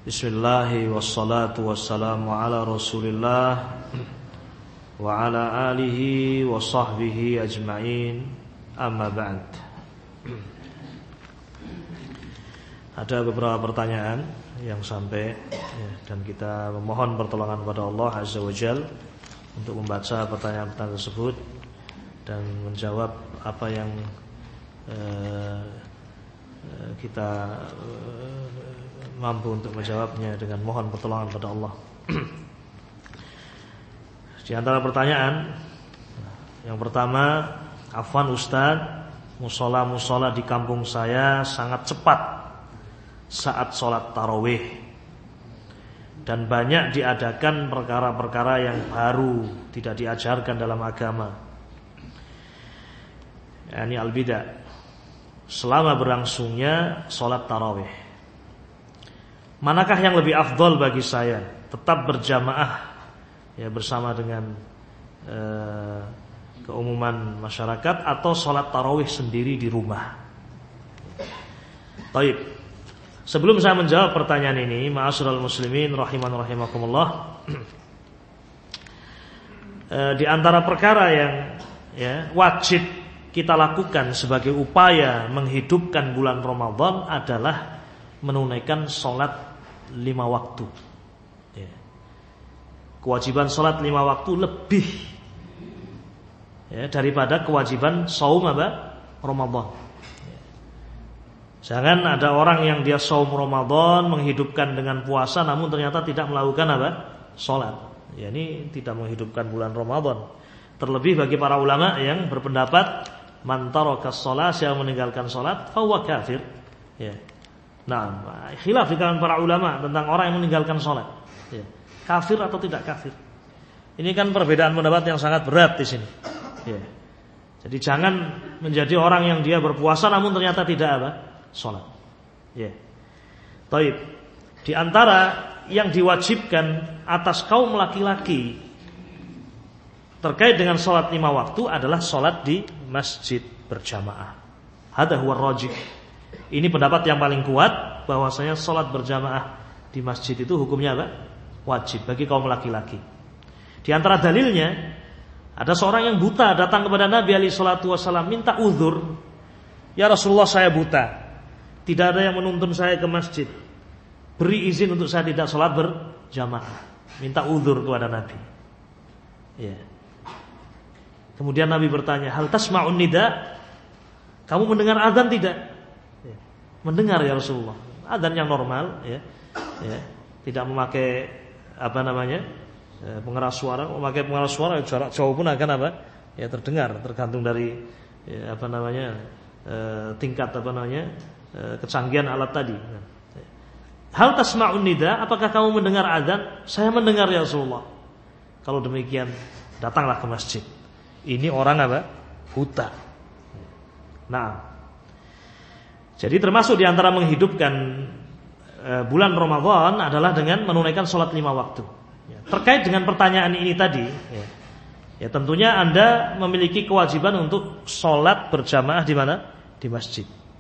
Bismillahi wassalatu wassalamu ala Rasulillah wa ala alihi wa sahbihi ajma'in. Amma ba'd. Ada beberapa pertanyaan yang sampai dan kita memohon pertolongan kepada Allah Azza wa Jalla untuk membaca pertanyaan-pertanyaan tersebut dan menjawab apa yang kita mampu untuk menjawabnya dengan mohon pertolongan pada Allah. Di antara pertanyaan yang pertama, afwan Ustaz, musola di kampung saya sangat cepat saat sholat tarawih dan banyak diadakan perkara-perkara yang baru tidak diajarkan dalam agama, yakni al-bidah, selama berlangsungnya sholat tarawih. Manakah yang lebih afdol bagi saya? Tetap berjamaah bersama dengan keumuman masyarakat atau sholat tarawih sendiri di rumah? Baik. Sebelum saya menjawab pertanyaan ini, ma'asyiral muslimin rahiman rahimakumullah, di antara perkara yang wajib kita lakukan sebagai upaya menghidupkan bulan Ramadan adalah menunaikan sholat 5 waktu. Kewajiban sholat 5 waktu lebih daripada kewajiban saum Ramadan. Jangan ada orang yang dia saum Ramadan, menghidupkan dengan puasa, namun ternyata tidak melakukan sholat. Ini tidak menghidupkan bulan Ramadan. Terlebih bagi para ulama yang berpendapat man tarakas shalah, siapa meninggalkan sholat fahuwa kafir. Nah, khilaf di kalangan para ulama tentang orang yang meninggalkan sholat, kafir atau tidak kafir. Ini kan perbedaan pendapat yang sangat berat di sini. Jadi jangan menjadi orang yang dia berpuasa namun ternyata tidak sholat. Taib. Di antara yang diwajibkan atas kaum laki-laki terkait dengan sholat 5 waktu adalah sholat di masjid berjamaah. Hadza huwa rajih. Ini pendapat yang paling kuat bahwasanya sholat berjamaah di masjid itu hukumnya wajib bagi kaum laki-laki. Di antara dalilnya, ada seorang yang buta datang kepada Nabi SAW minta uzur. Ya Rasulullah, saya buta, tidak ada yang menuntun saya ke masjid, beri izin untuk saya tidak sholat berjamaah. Minta uzur kepada Nabi. Kemudian Nabi bertanya, hal tasma'un nida? Kamu mendengar azan tidak? Mendengar ya Rasulullah. Adzan yang normal, tidak memakai pengeras suara. Memakai pengeras suara jarak jauh pun akan terdengar, tergantung dari tingkat kecanggihan alat tadi. Hal tasma'un nida? Apakah kamu mendengar adzan? Saya mendengar ya Rasulullah. Kalau demikian, datanglah ke masjid. Ini orang buta. Nah, jadi termasuk di antara menghidupkan bulan Ramadan adalah dengan menunaikan sholat 5 waktu. Terkait dengan pertanyaan ini tadi, tentunya Anda memiliki kewajiban untuk sholat berjamaah di mana? Di masjid.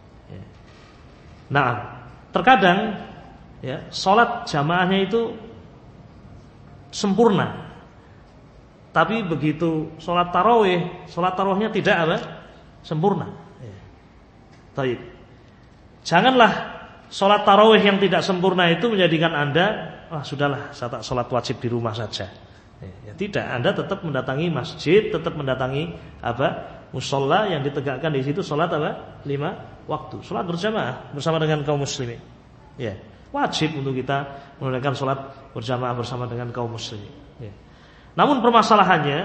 Nah, terkadang sholat jamaahnya itu sempurna, tapi begitu sholat tarawihnya tidak sempurna. Baik. Janganlah sholat tarawih yang tidak sempurna itu menjadikan Anda, sudahlah, saya tak sholat wajib di rumah saja. Tidak, Anda tetap mendatangi masjid, tetap mendatangi musola yang ditegakkan di situ sholat 5 waktu, sholat berjamaah bersama dengan kaum muslimin. Wajib untuk kita menunaikan sholat berjamaah bersama dengan kaum muslimin. Namun permasalahannya,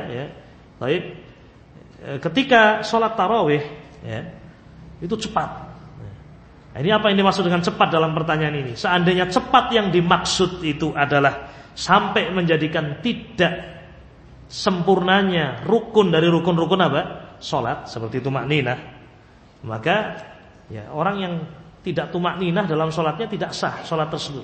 ketika sholat tarawih, itu cepat. Ini apa yang dimaksud dengan cepat dalam pertanyaan ini? Seandainya cepat yang dimaksud itu adalah sampai menjadikan tidak sempurnanya rukun dari rukun-rukun sholat, seperti tumakninah, maka orang yang tidak tumakninah dalam sholatnya tidak sah sholat tersebut.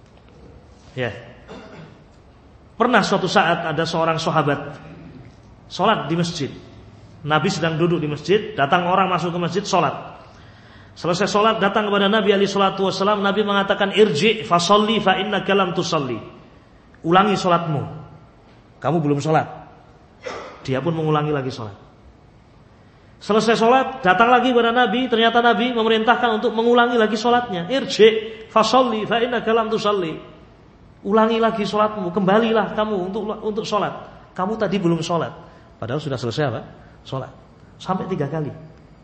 Pernah suatu saat ada seorang sahabat sholat di masjid. Nabi sedang duduk di masjid, datang orang masuk ke masjid sholat. Selesai sholat datang kepada Nabi alaihi salatu wasallam, Nabi mengatakan irji fa sholli fa innaka lam tusalli. Ulangi sholatmu. Kamu belum sholat. Dia pun mengulangi lagi sholat. Selesai sholat datang lagi kepada Nabi, ternyata Nabi memerintahkan untuk mengulangi lagi sholatnya. Irji fa sholli fa innaka lam tusalli. Ulangi lagi sholatmu, kembalilah kamu untuk sholat. Kamu tadi belum sholat. Padahal sudah selesai apa? Sholat. Sampai 3 kali.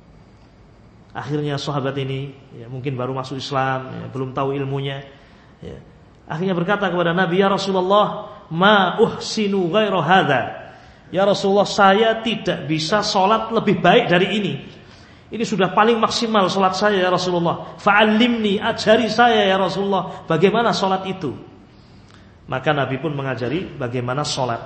Akhirnya sahabat ini mungkin baru masuk Islam, belum tahu ilmunya. Akhirnya berkata kepada Nabi, ya Rasulullah, ma uhsinu ghairu hadza. Ya Rasulullah, saya tidak bisa sholat lebih baik dari ini. Ini sudah paling maksimal sholat saya ya Rasulullah. Fa'allimni, ajari saya ya Rasulullah, bagaimana sholat itu. Maka Nabi pun mengajari bagaimana sholat.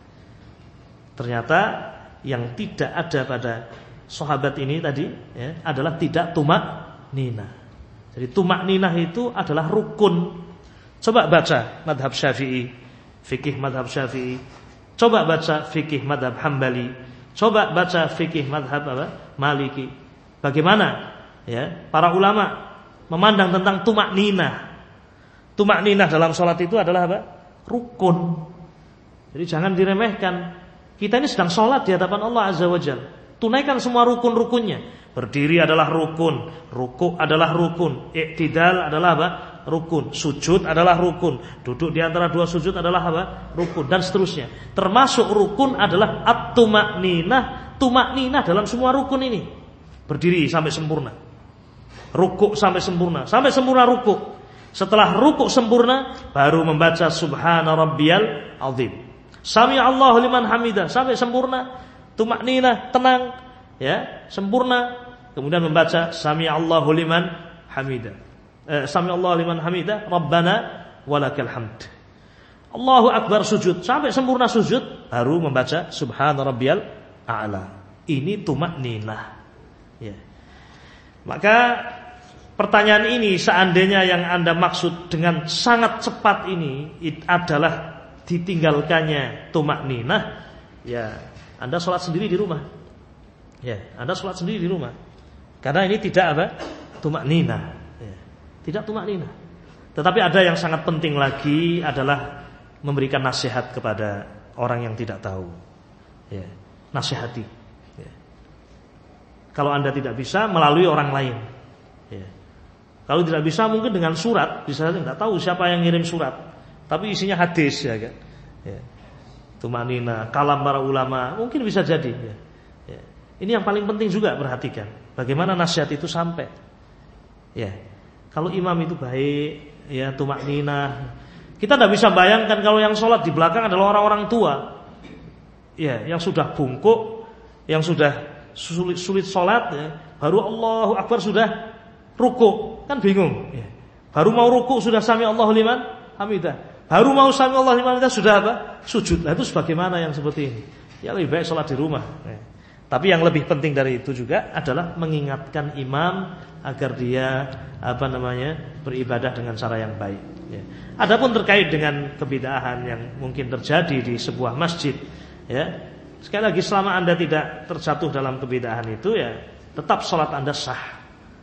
Ternyata yang tidak ada pada sahabat ini tadi adalah tidak tumak ninah. Jadi tumak ninah itu adalah rukun. Coba baca madhab Syafi'i, fikih madhab Syafi'i. Coba baca fikih madhab Hambali. Coba baca fikih madhab Maliki. Bagaimana para ulama memandang tentang tumak ninah. Tumak ninah dalam sholat itu adalah apa? Rukun. Jadi jangan diremehkan. Kita ini sedang sholat di hadapan Allah Azza wa Jalla. Tunaikan semua rukun-rukunnya. Berdiri adalah rukun, rukuk adalah rukun, i'tidal adalah apa? Rukun, sujud adalah rukun, duduk di antara 2 sujud adalah apa? Rukun, dan seterusnya. Termasuk rukun adalah at-tumakninah, tumakninah dalam semua rukun ini. Berdiri sampai sempurna, rukuk sampai sempurna rukuk. Setelah rukuk sempurna, baru membaca subhana rabbiyal azim. Sami Allahu liman hamidah sampai sempurna. Tumakninah, tenang, sempurna. Kemudian membaca Sami Allahu liman hamidah. Sami Allahu liman hamidah, Rabbana walakal hamd. Allahu akbar, sujud sampai sempurna sujud, baru membaca Subhana rabbiyal a'la. Ini tumakninah. Maka pertanyaan ini seandainya yang Anda maksud dengan sangat cepat ini adalah ditinggalkannya tumakninah, Anda sholat sendiri di rumah. Anda sholat sendiri di rumah. Karena ini tidak apa? Tumakninah. Tidak tumakninah. Tetapi ada yang sangat penting lagi adalah memberikan nasihat kepada orang yang tidak tahu. Nasihati. Kalau Anda tidak bisa, melalui orang lain. Kalau tidak bisa, mungkin dengan surat. Bisa tidak tahu siapa yang ngirim surat, tapi isinya hadis, ya kan? Tumanina, kalam para ulama, mungkin bisa jadi. Ini yang paling penting juga, perhatikan bagaimana nasihat itu sampai. Kalau imam itu baik, tumanina. Kita tidak bisa bayangkan kalau yang sholat di belakang adalah orang-orang tua, yang sudah bungkuk, yang sudah sulit sholat, baru Allahu Akbar sudah rukuk, kan bingung. Baru mau rukuk sudah sami Allahu liman hamidah. Baru mau sami Allah liman hamidah sudah apa? Sujud. Nah, itu sebagaimana yang seperti ini? Ya lebih baik sholat di rumah. Tapi yang lebih penting dari itu juga adalah mengingatkan imam agar dia beribadah dengan cara yang baik. Adapun terkait dengan kebid'ahan yang mungkin terjadi di sebuah masjid, sekali lagi selama Anda tidak terjatuh dalam kebid'ahan itu, tetap sholat Anda sah.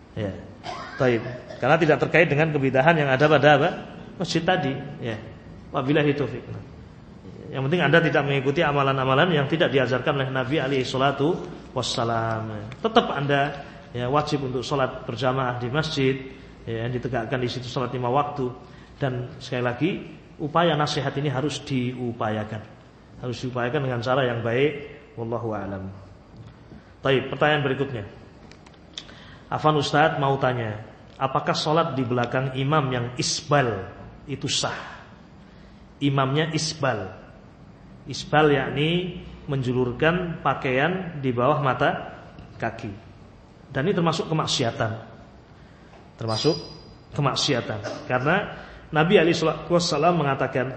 Baik, karena tidak terkait dengan kebid'ahan yang ada pada masjid tadi. Wabillahi taufik. Yang penting Anda tidak mengikuti amalan-amalan yang tidak diajarkan oleh Nabi alaihi salatu wassalam. Tetap Anda wajib untuk sholat berjamaah di masjid, yang ditegakkan di situ sholat 5 waktu. Dan sekali lagi, upaya nasihat ini harus diupayakan. Harus diupayakan dengan cara yang baik. Wallahu a'lam. Baik, pertanyaan berikutnya. Afan Ustaz mau tanya, apakah sholat di belakang imam yang isbal itu sah? Imamnya isbal. Isbal yakni menjulurkan pakaian di bawah mata kaki. Dan ini termasuk kemaksiatan. Termasuk kemaksiatan. Karena Nabi alaihi wasallam mengatakan,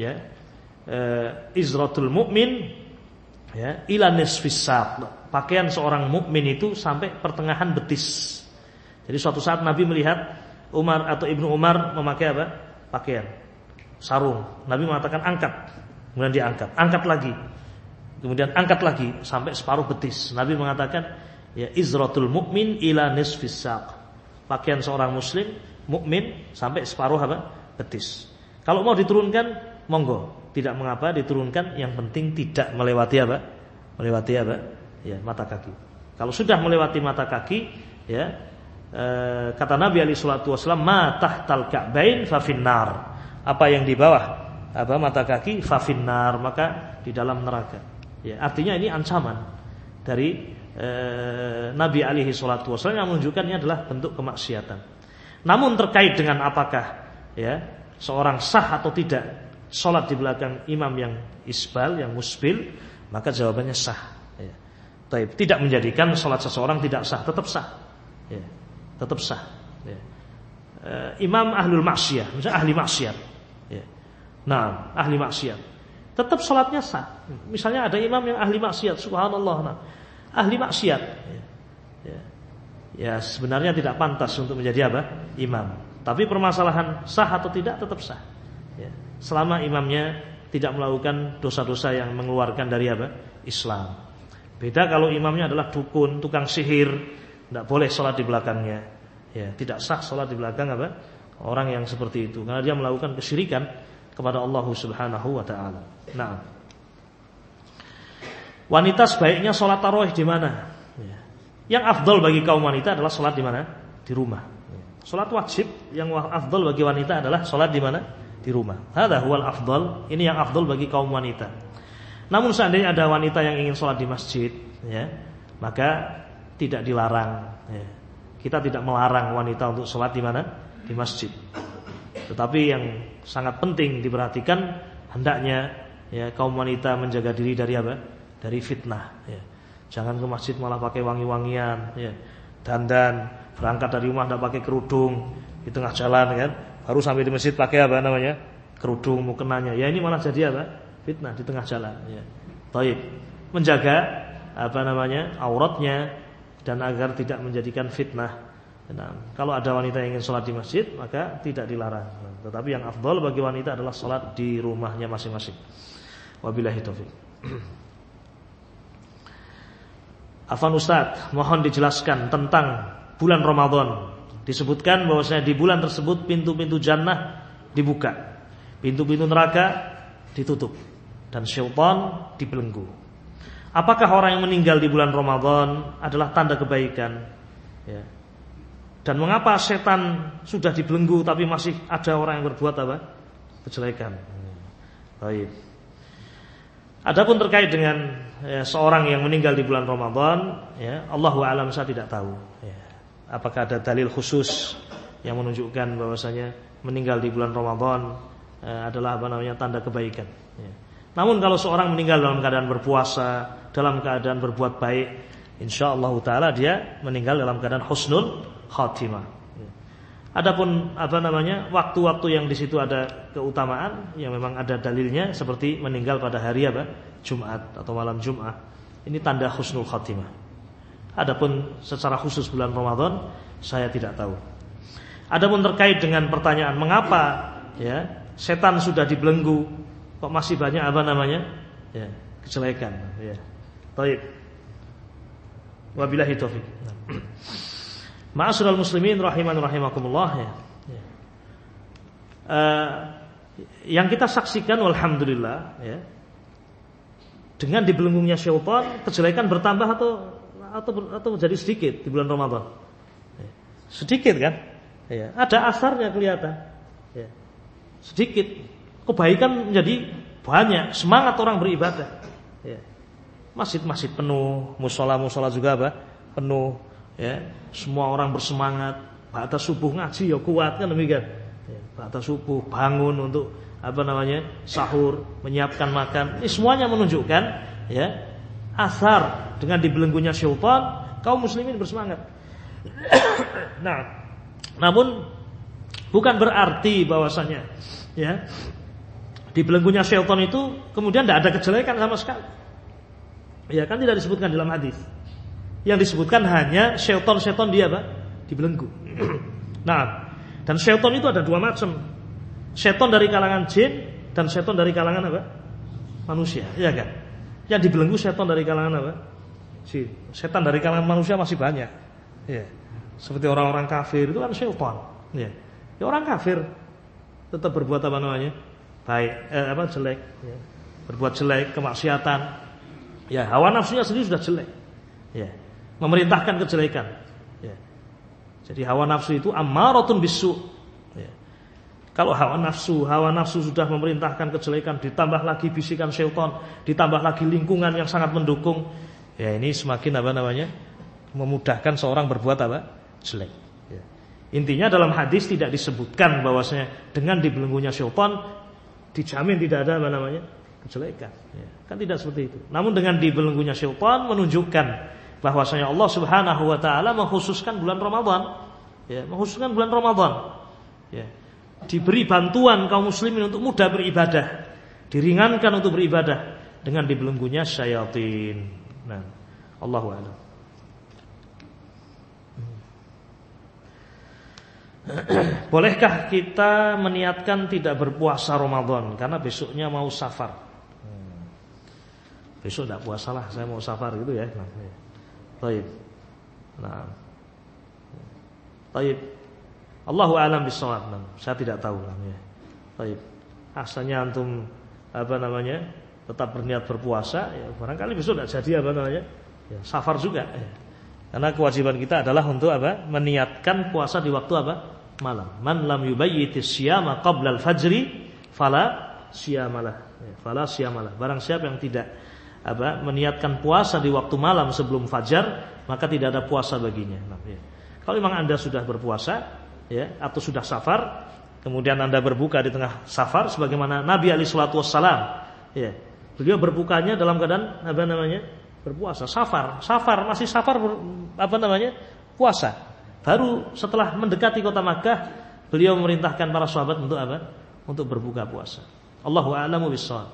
izratul mu'min ila nisfis saq. Pakaian seorang mukmin itu sampai pertengahan betis. Jadi suatu saat Nabi melihat Umar atau Ibnu Umar memakai apa? Pakaian sarung. Nabi mengatakan angkat. Kemudian diangkat, angkat lagi. Kemudian angkat lagi sampai separuh betis. Nabi mengatakan, izratul mu'min ila nisfis saq. pakaian seorang muslim mukmin sampai separuh betis. Kalau mau diturunkan monggo, tidak mengapa diturunkan, yang penting tidak melewati ya, mata kaki. Kalau sudah melewati mata kaki, ya, kata Nabi alaihi salatu wasallam, ma tahtal ka'bain fa finnar. Apa yang di bawah mata kaki fa finnar, maka di dalam neraka. Ya, artinya ini ancaman dari Nabi alaihi salatu wasallam yang menunjukkan ini adalah bentuk kemaksiatan. Namun terkait dengan apakah ya seorang sah atau tidak salat di belakang imam yang isbal, yang musbil, maka jawabannya sah. Ya. Tidak menjadikan salat seseorang tidak sah, tetap sah. Ya. Tetap sah. Ya. Imam ahlul maksiyah, misalnya ahli maksiat. Ya. Nah, ahli maksiat, tetap salatnya sah. Misalnya ada imam yang ahli maksiat, subhanallah. Nah, ahli maksiat, ya sebenarnya tidak pantas untuk menjadi imam. Tapi permasalahan sah atau tidak tetap sah. Ya. Selama imamnya tidak melakukan dosa-dosa yang mengeluarkan dari Islam. Beda kalau imamnya adalah dukun, tukang sihir, tidak boleh sholat di belakangnya. Ya, tidak sah sholat di belakang orang yang seperti itu, karena dia melakukan kesyirikan kepada Allah Subhanahu wa taala. Nah, wanita sebaiknya sholat tarawih di mana? Ya. Yang afdal bagi kaum wanita adalah sholat di mana? Di rumah. Sholat wajib yang afdal bagi wanita adalah sholat di mana? Di rumah. Hadza huwal afdal. Ini yang afdal bagi kaum wanita. Namun seandainya ada wanita yang ingin sholat di masjid, ya, maka tidak dilarang. Ya. Kita tidak melarang wanita untuk sholat di mana? Di masjid. Tetapi yang sangat penting diperhatikan, hendaknya ya kaum wanita menjaga diri dari dari fitnah. Ya. Jangan ke masjid malah pakai wangi-wangian, ya. Dandan, berangkat dari rumah tidak pakai kerudung di tengah jalan, kan? Baru sampai di masjid pakai kerudung, mukenanya. Ya ini malah jadi fitnah di tengah jalan. Ya. Baik, menjaga auratnya dan agar tidak menjadikan fitnah. Nah, kalau ada wanita yang ingin sholat di masjid maka tidak dilarang. Tetapi yang afdal bagi wanita adalah sholat di rumahnya masing-masing. Wabillahi taufik. Afwan Ustaz, mohon dijelaskan tentang bulan Ramadan. Disebutkan bahwasanya di bulan tersebut pintu-pintu jannah dibuka, pintu-pintu neraka ditutup, dan syaitan dibelenggu. Apakah orang yang meninggal di bulan Ramadan adalah tanda kebaikan? Ya. Dan mengapa setan sudah dibelenggu tapi masih ada orang yang berbuat kejelekan? Baik. Adapun terkait dengan seorang yang meninggal di bulan Ramadan, ya, Allahu a'lam, saya tidak tahu. Ya. Apakah ada dalil khusus yang menunjukkan bahwasanya meninggal di bulan Ramadan adalah tanda kebaikan? Ya. Namun kalau seorang meninggal dalam keadaan berpuasa, dalam keadaan berbuat baik, insyaallah taala dia meninggal dalam keadaan husnul khatimah. Ya. Adapun waktu-waktu yang di situ ada keutamaan yang memang ada dalilnya, seperti meninggal pada hari Jumat atau malam Jumat, ini tanda husnul khatimah. Adapun secara khusus bulan Ramadan saya tidak tahu. Adapun terkait dengan pertanyaan mengapa ya setan sudah dibelenggu kok masih banyak ya kejelekan, ya. Baik. Wabillahi taufik. Ma'asyiral muslimin rahiman rahimakumullah, ya. Yang kita saksikan alhamdulillah, ya. Dengan dibelenggunya syaitan, kejelekan bertambah atau menjadi sedikit di bulan Ramadan. Ya. Sedikit kan? Ya. Ada asarnya kelihatan. Ya. Sedikit. Kebaikan menjadi banyak, semangat orang beribadah. Ya. Masjid-masjid penuh, musola-musola juga penuh. Ya. Semua orang bersemangat. Ba'da subuh ngaji ya kuat kan demikian. Ya. Ba'da subuh bangun untuk sahur, menyiapkan makan. Ini semuanya menunjukkan ya asar dengan dibelenggunya syaitan, kaum muslimin bersemangat. Nah, namun bukan berarti bahwasanya ya dibelenggunya syaitan itu kemudian tidak ada kejelekan sama sekali. Ya kan tidak disebutkan dalam hadis. Yang disebutkan hanya syaitan dia dibelenggu. Nah, dan syaitan itu ada dua macam. Syaitan dari kalangan jin dan syaitan dari kalangan manusia, ya kan? Yang dibelenggu syaitan dari kalangan jin. Setan dari kalangan manusia masih banyak. Ya. Seperti orang-orang kafir itu kan syaitan. Ya. Ya orang kafir tetap berbuat apa namanya? Baik, jelek. Ya. Berbuat jelek, kemaksiatan. Ya, hawa nafsunya sendiri sudah jelek. Ya. Memerintahkan kejelekan. Ya. Jadi hawa nafsu itu ammaratun bisu. Ya. Kalau hawa nafsu sudah memerintahkan kejelekan, ditambah lagi bisikan syaitan, ditambah lagi lingkungan yang sangat mendukung, ya ini semakin memudahkan seorang berbuat jelek. Ya. Intinya dalam hadis tidak disebutkan bahwasanya dengan dibelenggunya syaitan dijamin tidak ada kejelekan. Ya. Kan tidak seperti itu. Namun dengan dibelenggunya syaitan menunjukkan bahwasanya Allah Subhanahu wa taala mengkhususkan bulan Ramadan. Ya, mengkhususkan bulan Ramadan. Ya. Diberi bantuan kaum muslimin untuk mudah beribadah, diringankan untuk beribadah dengan dibelenggunya syaitan. Nah, Allahu a'lam. Bolehkah kita meniatkan tidak berpuasa Ramadan karena besoknya mau safar? Besok tidak puasalah, saya mau safar gitu ya. Baik. Nah. Baik. Allahu a'lam bishawab. Saya tidak tahu ya. Baik. Asalnya antum tetap berniat berpuasa, ya barangkali besok tidak jadi ya, safar juga ya. Karena kewajiban kita adalah untuk meniatkan puasa di waktu malam. Man lam yubayyitis siyama qabla al-fajri fala siyamalah. Ya, fala siyamalah. Barang siapa yang tidak meniatkan puasa di waktu malam sebelum fajar, maka tidak ada puasa baginya. Nah, ya. Kalau memang Anda sudah berpuasa ya, atau sudah safar, kemudian Anda berbuka di tengah safar sebagaimana Nabi alaihi salatu wassalam, ya. Beliau berbukanya dalam keadaan berpuasa, masih safar puasa. Baru setelah mendekati kota Makkah, beliau memerintahkan para sahabat untuk untuk berbuka puasa. Allahu a'lamu bishawab.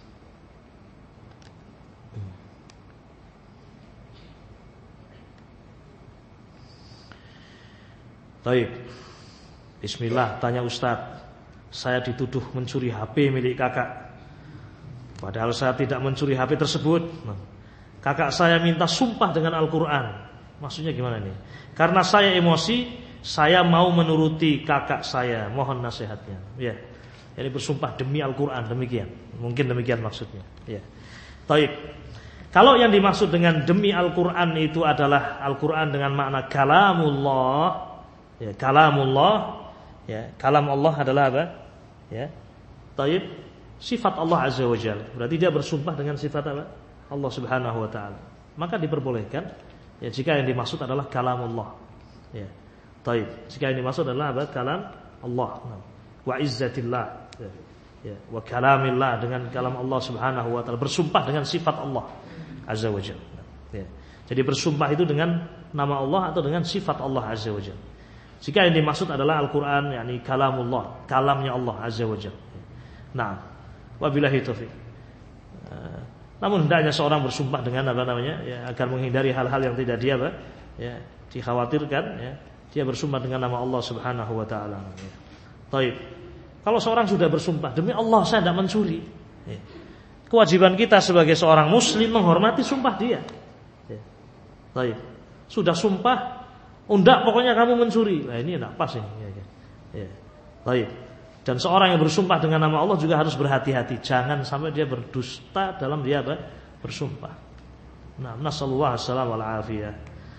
Baik. Bismillah, tanya Ustaz. Saya dituduh mencuri HP milik kakak. Padahal saya tidak mencuri HP tersebut. Kakak saya minta sumpah dengan Al-Quran. Maksudnya gimana nih? Karena saya emosi, saya mau menuruti kakak saya. Mohon nasihatnya. Ya. Jadi bersumpah demi Al-Quran, demikian. Mungkin demikian maksudnya. Ya. Baik. Kalau yang dimaksud dengan demi Al-Quran itu adalah Al-Quran dengan makna kalamullah. Ya, kalamullah. Ya, kalam Allah adalah apa? Ya. Taib, sifat Allah Azza wa Jalla. Berarti dia bersumpah dengan sifat apa? Allah Subhanahu wa taala. Maka diperbolehkan ya jika yang dimaksud adalah kalamullah. Ya. Taib. Jika yang dimaksud adalah apa? Kalam Allah. Wa izzatillah. Ya. Wa kalamillah, dengan kalam Allah Subhanahu wa taala, bersumpah dengan sifat Allah Azza wa Jalla. Ya. Jadi bersumpah itu dengan nama Allah atau dengan sifat Allah Azza wa Jalla. Jika yang dimaksud adalah Al-Quran, yakni kalamullah, kalamnya Allah Azza wa Jalla. Nah, wabillahi taufiq. Namun hendaknya seorang bersumpah dengan ya, agar menghindari hal-hal yang tidak dia dikhawatirkan, ya. Dia bersumpah dengan nama Allah Subhanahu wa taala. Ya. Baik. Kalau seorang sudah bersumpah demi Allah saya tidak mencuri, ya. Kewajiban kita sebagai seorang muslim menghormati sumpah dia. Ya. Baik. Sudah sumpah, enggak pokoknya kamu mencuri. Nah, ini enggak pas ini. Ya. Baik. Dan seorang yang bersumpah dengan nama Allah juga harus berhati-hati, jangan sampai dia berdusta dalam dia bersumpah. Nah, nasallallahu alaihi wa afiyah.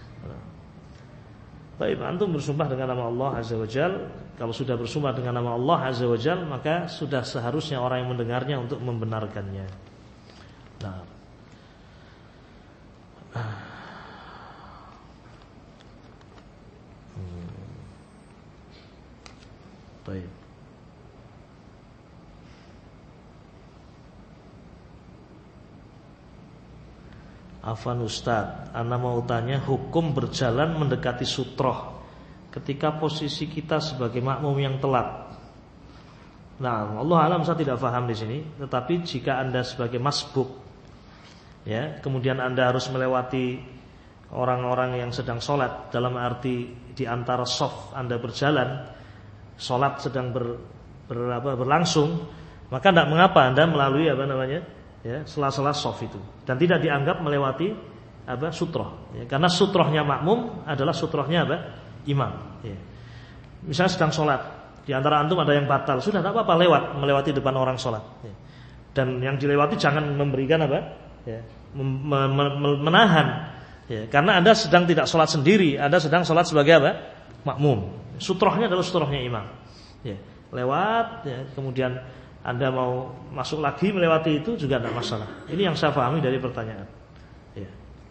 Baik, antum bersumpah dengan nama Allah Azza wa Jalla. Kalau sudah bersumpah dengan nama Allah Azza wa Jalla, maka sudah seharusnya orang yang mendengarnya untuk membenarkannya. Nah. Baik. Afwan Ustaz, ana mau tanya hukum berjalan mendekati sutroh ketika posisi kita sebagai makmum yang telat. Nah, Allah alam saya tidak paham di sini. Tetapi jika Anda sebagai masbuk, ya, kemudian Anda harus melewati orang-orang yang sedang sholat, dalam arti di antara shaf Anda berjalan, sholat sedang berlangsung, maka tidak mengapa Anda melalui ya, sela-sela shaf itu, dan tidak dianggap melewati sutroh. Ya, karena sutrohnya makmum adalah sutrohnya imam. Ya. Misalnya sedang sholat, di antara antum ada yang batal, sudah tak apa-apa melewati depan orang sholat. Ya. Dan yang dilewati jangan memberikan ya, menahan. Ya, karena Anda sedang tidak sholat sendiri, Anda sedang sholat sebagai makmum. Sutrohnya adalah sutrohnya imam. Ya, lewat, ya, kemudian Anda mau masuk lagi melewati itu juga tidak masalah. Ini yang saya pahami dari pertanyaan. Ya.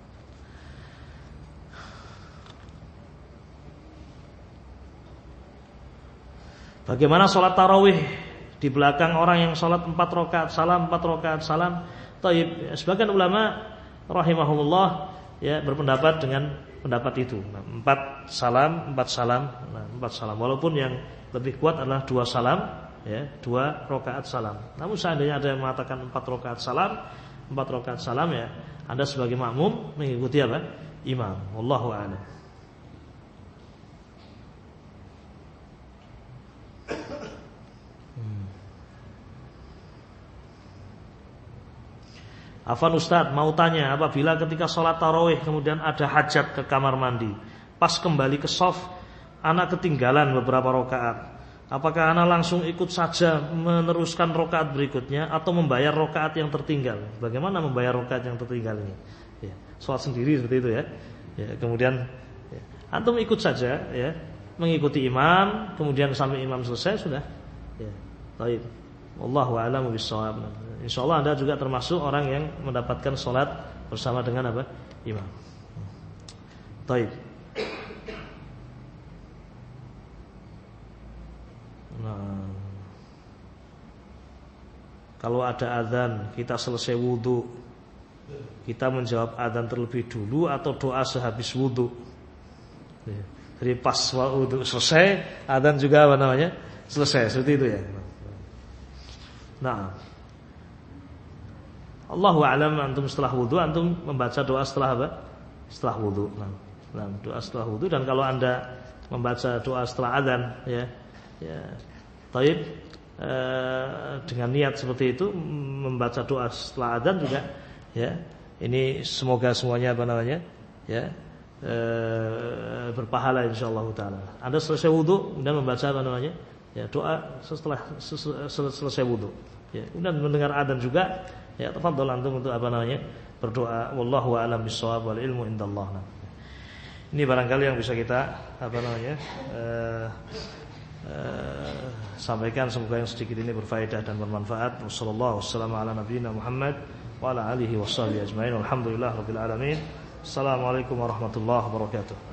Bagaimana sholat tarawih di belakang orang yang sholat 4 rakaat salam, 4 rakaat salam? Taib. Sebagian ulama rahimahumullah ya berpendapat dengan pendapat itu. 4 salam, 4 salam. Nah, 4 salam. Walaupun yang lebih kuat adalah 2 salam, ya, 2 rakaat salam. Namun seandainya ada yang mengatakan 4 rakaat salam, 4 rakaat salam, ya, Anda sebagai makmum mengikuti imam. Wallahu a'lam. Afwan Ustaz, mau tanya, apabila ketika sholat tarawih kemudian ada hajat ke kamar mandi, pas kembali ke shaf, anak ketinggalan beberapa rakaat, apakah anak langsung ikut saja meneruskan rakaat berikutnya atau membayar rakaat yang tertinggal? Bagaimana membayar rakaat yang tertinggal ini? Ya, sholat sendiri seperti itu ya. Ya, kemudian ya, antum ikut saja ya, mengikuti imam, kemudian sampai imam selesai sudah. Ya, baik. Wallahu a'lamu bissawab. Insyaallah Anda juga termasuk orang yang mendapatkan sholat bersama dengan imam. Baik. Nah, kalau ada azan kita selesai wudu, kita menjawab azan terlebih dulu atau doa sehabis wudu? Jadi pas wudu selesai, azan juga selesai, seperti itu ya. Nah, Allahu a'lam, antum setelah wudu antum membaca doa setelah setelah wudu. Nah, doa setelah wudu, dan kalau Anda membaca doa setelah azan ya, taib, dengan niat seperti itu membaca doa setelah azan juga ya. Ini semoga semuanya ya, berpahala insyaallah taala. Anda selesai wudu dan membaca ya, doa setelah selesai wudu. Ya, kemudian mendengar adzan juga, ya, tafadhol antum untuk berdoa. Wallahu a'lam bissawab wal ilmu indallah. Ini barangkali yang bisa kita sampaikan, semoga yang sedikit ini berfaedah dan bermanfaat. Wassallallahu wassalamu ala nabiyyina Muhammad wa ala alihi washabihi ajmain. Alhamdulillahirabbil alamin. Assalamualaikum warahmatullahi wabarakatuh.